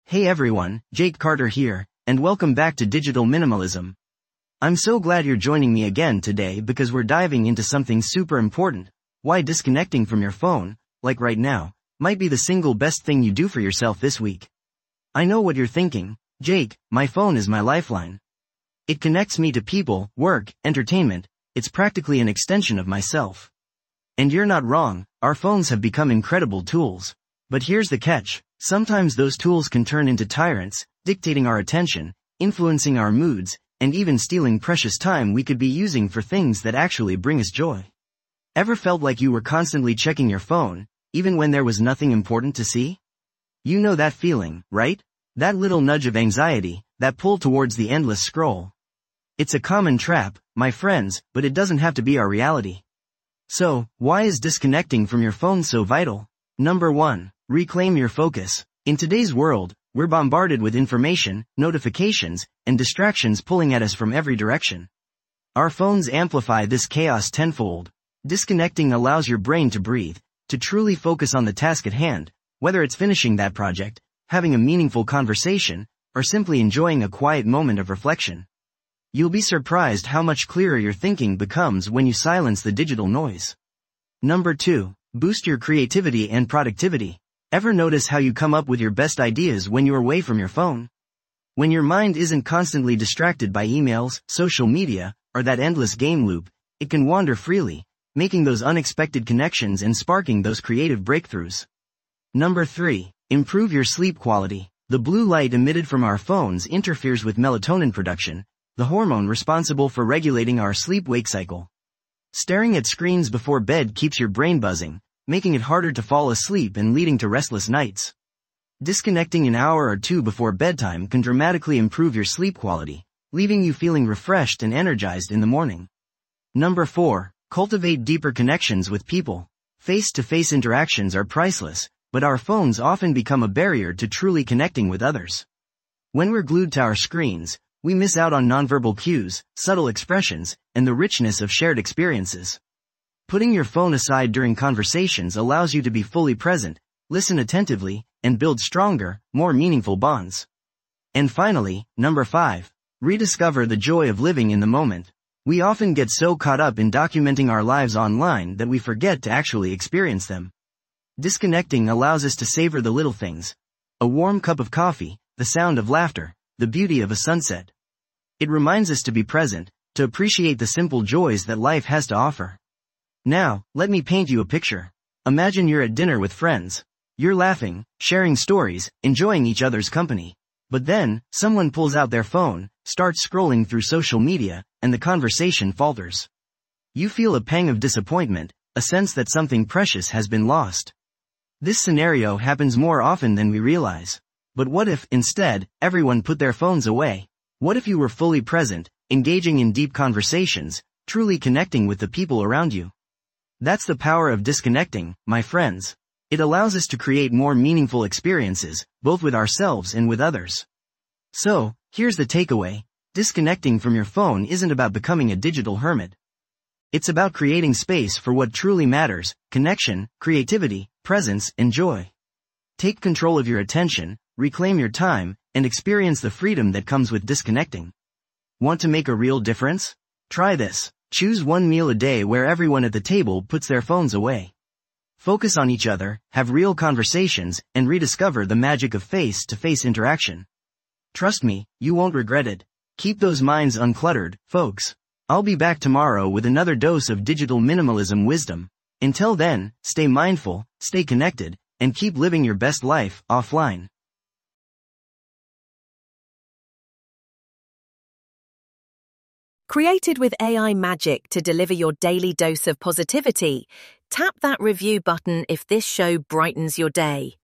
Hey everyone, Jake Carter here, and welcome back to Digital Minimalism. I'm so glad you're joining me again today because we're diving into something super important: why disconnecting from your phone, like right now, might be the single best thing you do for yourself this week. I know what you're thinking, Jake, my phone is my lifeline. It connects me to people, work, entertainment, it's practically an extension of myself. And you're not wrong, our phones have become incredible tools. But here's the catch: sometimes those tools can turn into tyrants, dictating our attention, influencing our moods, and even stealing precious time we could be using for things that actually bring us joy. Ever felt like you were constantly checking your phone, even when there was nothing important to see? You know that feeling, right? That little nudge of anxiety, that pull towards the endless scroll. It's a common trap, my friends, but it doesn't have to be our reality. So, why is disconnecting from your phone so vital? Number 1. Reclaim your focus. In today's world, we're bombarded with information, notifications, and distractions pulling at us from every direction. Our phones amplify this chaos tenfold. Disconnecting allows your brain to breathe, to truly focus on the task at hand, whether it's finishing that project, having a meaningful conversation, or simply enjoying a quiet moment of reflection. You'll be surprised how much clearer your thinking becomes when you silence the digital noise. Number 2. Boost your creativity and productivity. Ever notice how you come up with your best ideas when you're away from your phone? When your mind isn't constantly distracted by emails, social media, or that endless game loop, it can wander freely, making those unexpected connections and sparking those creative breakthroughs. Number 3. Improve your sleep quality. The blue light emitted from our phones interferes with melatonin production, the hormone responsible for regulating our sleep-wake cycle. Staring at screens before bed keeps your brain buzzing, making it harder to fall asleep and leading to restless nights. Disconnecting an hour or two before bedtime can dramatically improve your sleep quality, leaving you feeling refreshed and energized in the morning. Number 4. Cultivate deeper connections with people. Face-to-face interactions are priceless, but our phones often become a barrier to truly connecting with others. When we're glued to our screens, we miss out on nonverbal cues, subtle expressions, and the richness of shared experiences. Putting your phone aside during conversations allows you to be fully present, listen attentively, and build stronger, more meaningful bonds. And finally, number 5. Rediscover the joy of living in the moment. We often get so caught up in documenting our lives online that we forget to actually experience them. Disconnecting allows us to savor the little things: a warm cup of coffee, the sound of laughter, the beauty of a sunset. It reminds us to be present, to appreciate the simple joys that life has to offer. Now, let me paint you a picture. Imagine you're at dinner with friends. You're laughing, sharing stories, enjoying each other's company. But then, someone pulls out their phone, starts scrolling through social media, and the conversation falters. You feel a pang of disappointment, a sense that something precious has been lost. This scenario happens more often than we realize. But what if, instead, everyone put their phones away? What if you were fully present, engaging in deep conversations, truly connecting with the people around you? That's the power of disconnecting, my friends. It allows us to create more meaningful experiences, both with ourselves and with others. So, here's the takeaway: disconnecting from your phone isn't about becoming a digital hermit. It's about creating space for what truly matters: connection, creativity, presence, and joy. Take control of your attention, reclaim your time, and experience the freedom that comes with disconnecting. Want to make a real difference? Try this. Choose one meal a day where everyone at the table puts their phones away. Focus on each other, have real conversations, and rediscover the magic of face-to-face interaction. Trust me, you won't regret it. Keep those minds uncluttered, folks. I'll be back tomorrow with another dose of digital minimalism wisdom. Until then, stay mindful, stay connected, and keep living your best life offline. Created with AI magic to deliver your daily dose of positivity, tap that review button if this show brightens your day.